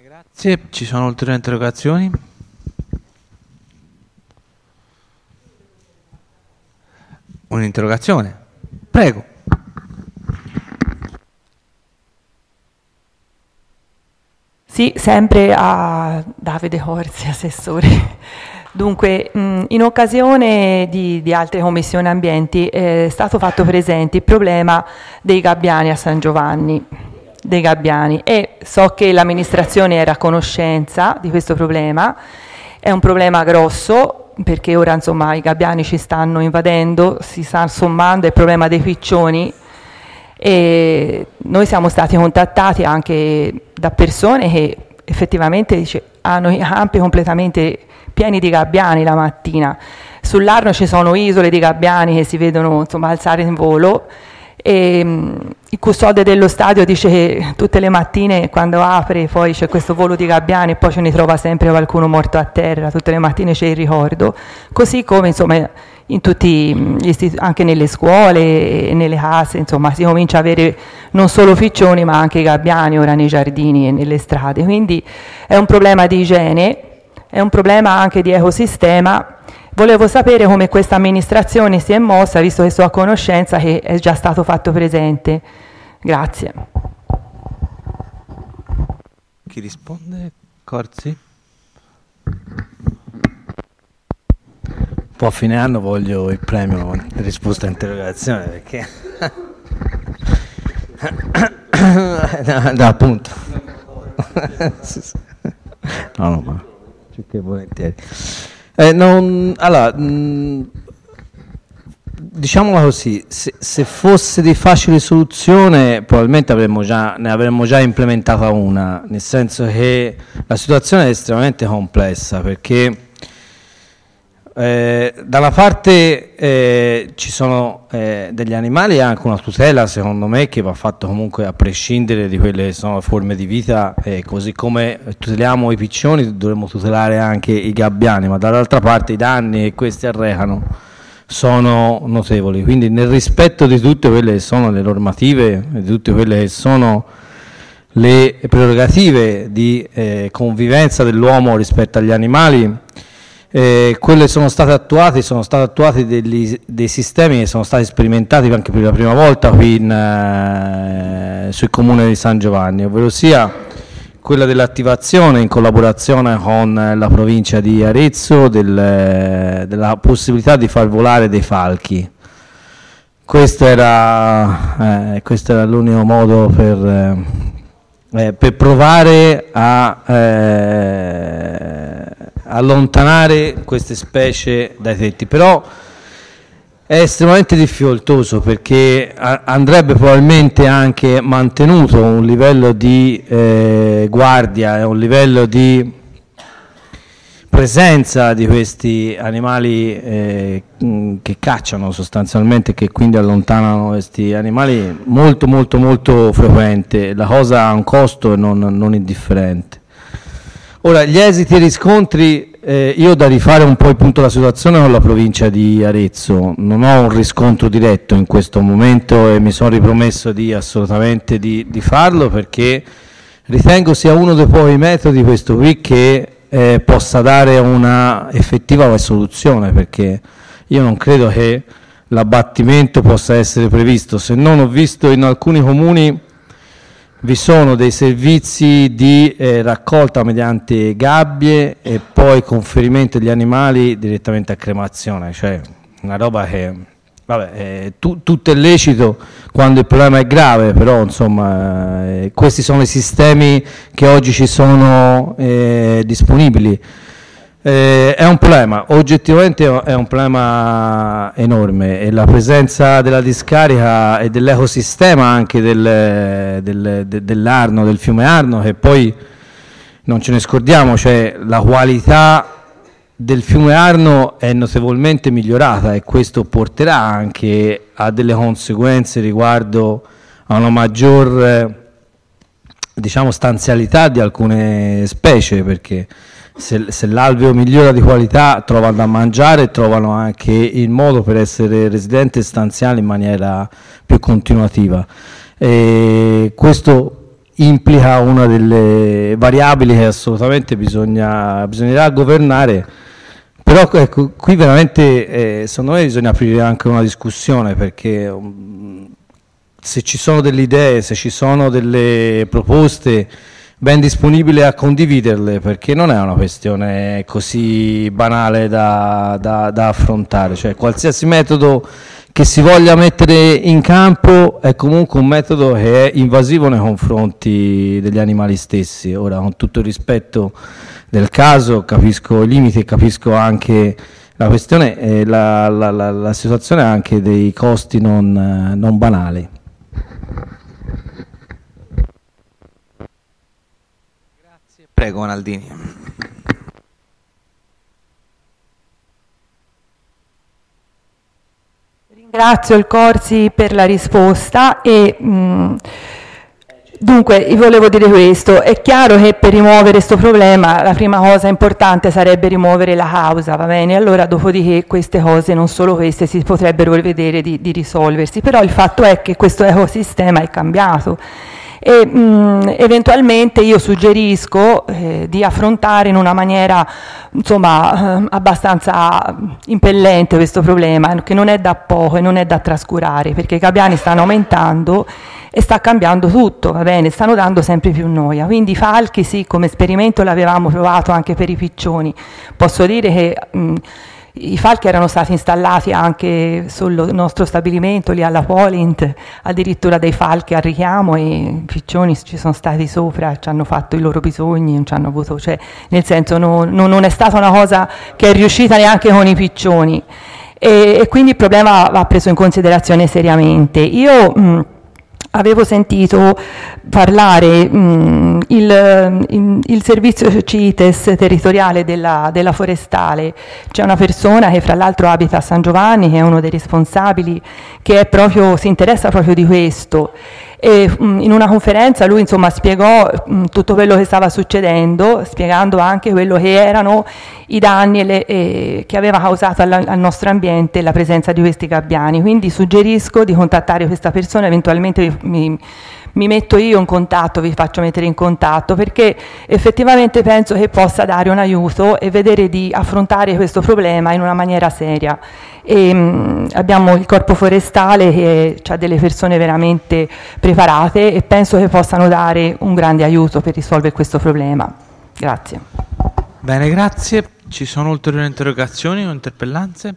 Grazie, ci sono ulteriori interrogazioni? Un'interrogazione? Prego. Sì, sempre a Davide Corsi, assessore. Dunque, in occasione di altre commissioni ambienti è stato fatto presente il problema dei gabbiani a San Giovanni, dei gabbiani, e so che l'amministrazione era a conoscenza di questo problema. È un problema grosso perché ora insomma i gabbiani ci stanno invadendo, si sta sommando il problema dei piccioni, e noi siamo stati contattati anche da persone che effettivamente hanno i campi completamente pieni di gabbiani la mattina. Sull'Arno ci sono isole di gabbiani che si vedono insomma alzare in volo, e il custode dello stadio dice che tutte le mattine quando apre poi c'è questo volo di gabbiani e poi ce ne trova sempre qualcuno morto a terra, tutte le mattine c'è il ricordo, così come insomma in tutti gli anche nelle scuole e nelle case, insomma si comincia a avere non solo piccioni ma anche gabbiani ora nei giardini e nelle strade, quindi è un problema di igiene, è un problema anche di ecosistema. Volevo sapere come questa amministrazione si è mossa, visto che sono a conoscenza che è già stato fatto presente. Grazie. Chi risponde? Corsi? Poi a fine anno voglio il premio risposta a interrogazione, perché no, appunto no, ma che volentieri. Allora, diciamola così, se fosse di facile soluzione probabilmente ne avremmo già implementata una, nel senso che la situazione è estremamente complessa, perché da una parte ci sono degli animali e anche una tutela, secondo me, che va fatta comunque a prescindere di quelle che sono le forme di vita, così come tuteliamo i piccioni dovremmo tutelare anche i gabbiani, ma dall'altra parte i danni che questi arrecano sono notevoli, quindi nel rispetto di tutte quelle che sono le normative, di tutte quelle che sono le prerogative di convivenza dell'uomo rispetto agli animali, quelle sono state attuate dei sistemi che sono stati sperimentati anche per la prima volta qui sul comune di San Giovanni, ovvero sia quella dell'attivazione in collaborazione con la provincia di Arezzo della possibilità di far volare dei falchi. Questo era l'unico modo per provare a allontanare queste specie dai tetti, però è estremamente difficoltoso, perché andrebbe probabilmente anche mantenuto un livello di guardia e un livello di presenza di questi animali che cacciano sostanzialmente, che quindi allontanano questi animali, molto molto molto frequente. La cosa ha un costo non indifferente. Ora, gli esiti e i riscontri, io ho da rifare un po' il punto della situazione con la provincia di Arezzo, non ho un riscontro diretto in questo momento e mi sono ripromesso assolutamente di farlo, perché ritengo sia uno dei pochi metodi questo qui che possa dare una effettiva soluzione, perché io non credo che l'abbattimento possa essere previsto, se non ho visto in alcuni comuni vi sono dei servizi di raccolta mediante gabbie e poi conferimento degli animali direttamente a cremazione, cioè una roba che, vabbè, tutto è lecito quando il problema è grave, però insomma questi sono i sistemi che oggi ci sono disponibili. È un problema, oggettivamente è un problema enorme, e la presenza della discarica e dell'ecosistema anche dell'Arno, del fiume Arno, che poi non ce ne scordiamo, cioè la qualità del fiume Arno è notevolmente migliorata, e questo porterà anche a delle conseguenze riguardo a una maggior stanzialità di alcune specie, perché se l'alveo migliora di qualità trovano da mangiare e trovano anche il modo per essere residenti e stanziali in maniera più continuativa. E questo implica una delle variabili che assolutamente bisognerà governare. Però ecco, qui veramente secondo me bisogna aprire anche una discussione, perché se ci sono delle idee, se ci sono delle proposte, ben disponibile a condividerle, perché non è una questione così banale da affrontare. Cioè, qualsiasi metodo che si voglia mettere in campo è comunque un metodo che è invasivo nei confronti degli animali stessi. Ora, con tutto il rispetto del caso, capisco i limiti, capisco anche la questione, la situazione anche dei costi non banali. Prego, Naldini. Ringrazio il Corsi per la risposta e dunque volevo dire questo: è chiaro che per rimuovere questo problema la prima cosa importante sarebbe rimuovere la causa, va bene? Allora dopodiché queste cose, non solo queste, si potrebbero vedere di risolversi, però il fatto è che questo ecosistema è cambiato. E eventualmente io suggerisco di affrontare in una maniera abbastanza impellente questo problema, che non è da poco e non è da trascurare, perché i gabbiani stanno aumentando e sta cambiando tutto, va bene? Stanno dando sempre più noia. Quindi i falchi sì, come esperimento l'avevamo provato anche per i piccioni. Posso dire che i falchi erano stati installati anche sul nostro stabilimento lì alla Polint, addirittura dei falchi a richiamo, e i piccioni ci sono stati sopra, ci hanno fatto i loro bisogni, non ci hanno avuto, cioè nel senso non è stata una cosa che è riuscita neanche con i piccioni, e quindi il problema va preso in considerazione seriamente. Io avevo sentito parlare il servizio CITES territoriale della forestale. C'è una persona che fra l'altro abita a San Giovanni, che è uno dei responsabili, che è proprio, si interessa proprio di questo, e in una conferenza lui spiegò tutto quello che stava succedendo, spiegando anche quello che erano i danni che aveva causato al nostro ambiente la presenza di questi gabbiani. Quindi suggerisco di contattare questa persona, eventualmente mi metto io in contatto, vi faccio mettere in contatto, perché effettivamente penso che possa dare un aiuto e vedere di affrontare questo problema in una maniera seria. Abbiamo il corpo forestale che ha delle persone veramente preparate e penso che possano dare un grande aiuto per risolvere questo problema. Grazie. Bene, grazie. Ci sono ulteriori interrogazioni o interpellanze?